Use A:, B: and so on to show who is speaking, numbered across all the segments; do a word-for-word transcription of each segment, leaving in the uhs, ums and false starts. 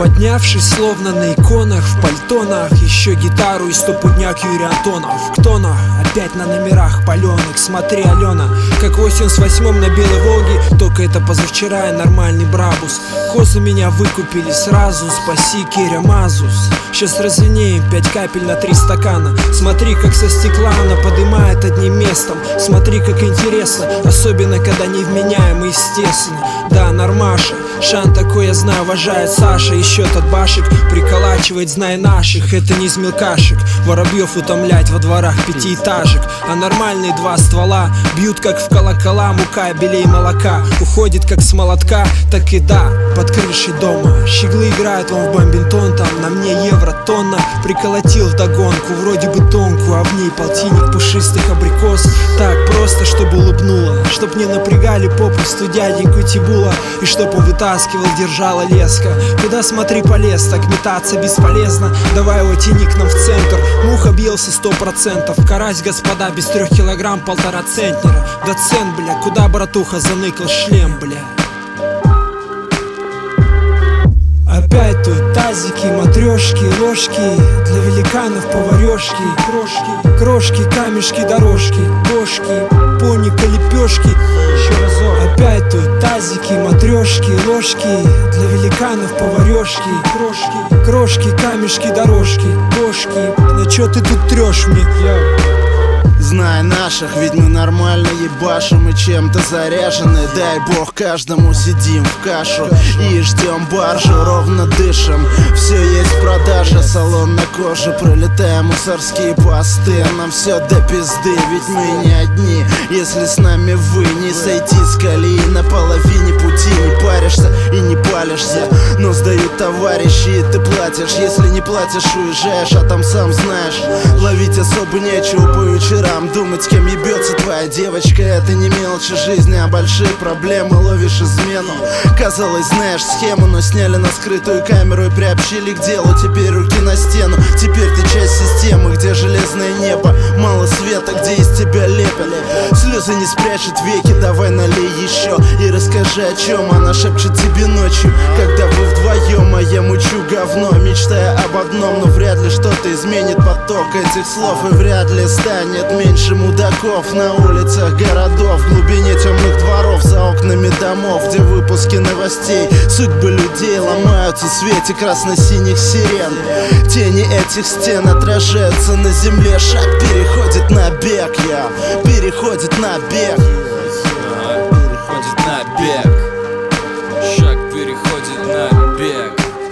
A: Поднявшись словно на иконах, в пальтонах, еще гитару и стопудняк Юрий Антонов. Кто на? Опять на номерах паленых. Смотри, Алена, как восемь с восьмом на Белой Волге. Только это позавчера и нормальный брабус. Козы меня выкупили сразу, спаси, Киря Мазус. Сейчас развенеем пять капель на три стакана. Смотри, как со стекла она подымает одним местом. Смотри, как интересно, особенно когда невменяемый, естественно. Да, нормаша, Шан такой, я знаю, уважает Саша. Еще тот башек приколачивает, знай наших. Это не из мелкашек, воробьев утомлять во дворах пятиэтажек. А нормальные два ствола бьют как в колокола. Мука, белей молока уходит как с молотка. Так и да, под крышей дома щеглы играют, он в бомбинтон. Там на мне евро тонна. Приколотил вдогонку, вроде бы тонкую, а в ней полтинник пушистых абрикос. Так просто, чтобы улыбнула, чтоб не напрягали попросту дяденьку Тибула. И чтоб он вытаскивал, держала леска. Куда смотри полез, так метаться бесполезно. Давай его тяни к нам в центр. Мух объелся сто процентов. Карась, господа, без трех килограмм полтора центнера. Доцент, бля, куда братуха заныкал шлем, бля. Опять тут тазики, матрешки, ложки. Для великанов поварешки. Крошки, крошки, камешки, дорожки. Бошки, поника, лепешки. Еще разок. Опять тут тазики, матрешки, ложки. Для великанов поварешки. Крошки, крошки, камешки, дорожки. Бошки, на чё ты тут трешь мне?
B: Знай наших, ведь мы нормально ебашим и чем-то заряжены. Дай бог каждому, сидим в кашу и ждем баржу, ровно дышим. Все есть продажа, салон на коже, пролетаем мусорские посты. Нам все до пизды, ведь мы не одни. Если с нами вы, не сойти с колеи на половине пути. Не паришься и не палишься, но сдают товарищи, и ты платишь. Если не платишь, уезжаешь, а там сам знаешь, ловить особо нечего по вечерам. Думать, с кем ебется твоя девочка, это не мелочи жизни, а большие проблемы. Ловишь измену, казалось, знаешь схему, но сняли на скрытую камеру и приобщили к делу. Теперь руки на стену, теперь ты часть системы, где железное небо, мало света, где из тебя лепят. Слезы не спрячут веки, давай налей еще и расскажи, о чем она шепчет тебе ночью, когда вы вдвоем, а я мучу говно, мечтая об одном, но вряд ли что-то изменит поток этих слов, и вряд ли станет меньше мудаков на улицах городов, в глубине темных дворов, за окнами домов, где выпуски новостей, судьбы людей ломаются в свете красно-синих сирен. Тени этих стен отражаются на земле, шаг переходит на бег, я переходит на бег,
C: переходит на бег, шаг переходит на бег.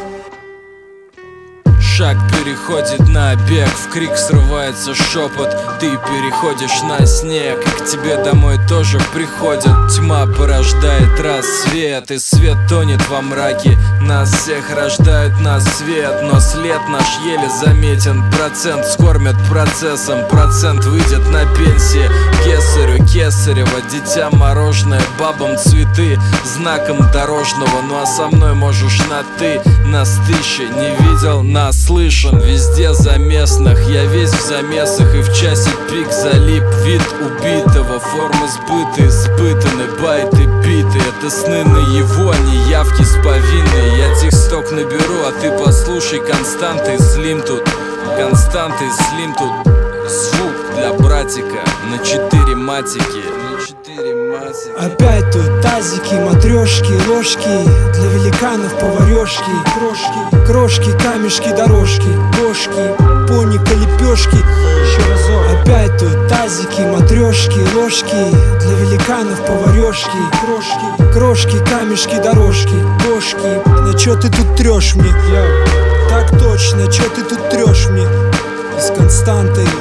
C: Шаг переходит на бег, в крик срывается шепот. Ты переходишь на снег, и к тебе домой тоже приходят. Тьма порождает рассвет, и свет тонет во мраке. Нас всех рождают на свет, но след наш еле заметен. Процент скормят процессом, процент выйдет на пенсии. Кесарю кесарева, дитя мороженое, бабам цветы, знаком дорожного. Ну а со мной можешь на ты, нас тысяча, не видел, нас слышен везде за местных. Я весь в замесах и в часе пик залип. Вид убитого, формы сбыты, испытаны, байты биты. Это сны наяву, а не явки с повинной. Я тексток наберу, а ты послушай константы слим тут. Константы слим тут. Звук для братика на четыре матики.
A: Опять тут тазики, матрешки, ложки. Для великанов поварешки. Крошки, крошки, камешки, дорожки. Бошки, поника, лепешки. Еще разок. Опять тут тазики, матрешки, ложки. Для великанов поварешки. Крошки, крошки, камешки, дорожки. Бошки, на чё ты тут трешь мне? Так точно, чё ты тут трешь мне? С константой